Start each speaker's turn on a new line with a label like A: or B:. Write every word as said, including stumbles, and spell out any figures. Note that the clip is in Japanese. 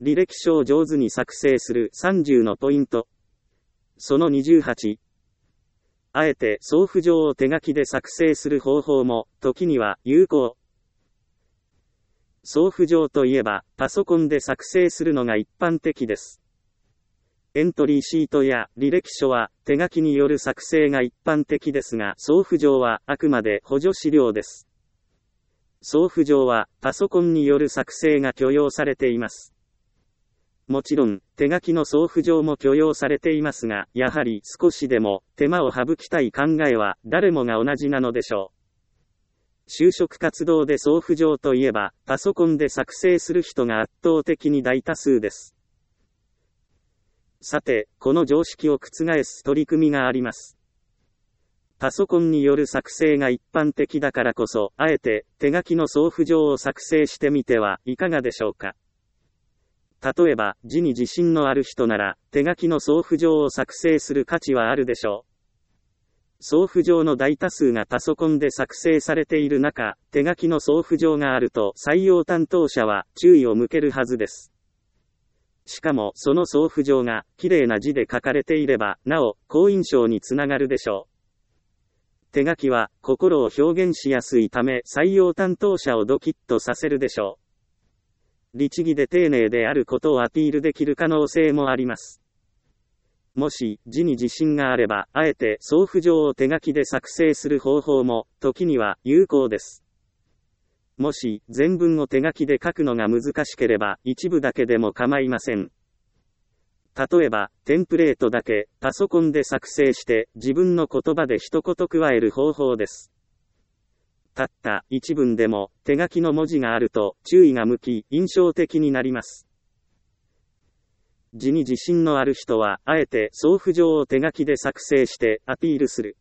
A: 履歴書を上手に作成するさんじゅうのポイント。そのにじゅうはち。あえて送付状を手書きで作成する方法も、時には有効。送付状といえば、パソコンで作成するのが一般的です。エントリーシートや履歴書は手書きによる作成が一般的ですが、送付状はあくまで補助資料です。送付状はパソコンによる作成が許容されています。もちろん、手書きの送付状も許容されていますが、やはり少しでも手間を省きたい考えは誰もが同じなのでしょう。就職活動で送付状といえば、パソコンで作成する人が圧倒的に大多数です。さて、この常識を覆す取り組みがあります。パソコンによる作成が一般的だからこそ、あえて手書きの送付状を作成してみてはいかがでしょうか。例えば、字に自信のある人なら、手書きの送付状を作成する価値はあるでしょう。送付状の大多数がパソコンで作成されている中、手書きの送付状があると採用担当者は注意を向けるはずです。しかも、その送付状が綺麗な字で書かれていれば、なお、好印象につながるでしょう。手書きは、心を表現しやすいため、採用担当者をドキッとさせるでしょう。律儀で丁寧であることをアピールできる可能性もあります。もし、字に自信があれば、あえて送付状を手書きで作成する方法も、時には有効です。もし、全文を手書きで書くのが難しければ、一部だけでも構いません。例えば、テンプレートだけ、パソコンで作成して、自分の言葉で一言加える方法です。たった一文でも、手書きの文字があると、注意が向き、印象的になります。字に自信のある人は、あえて送付状を手書きで作成してアピールする。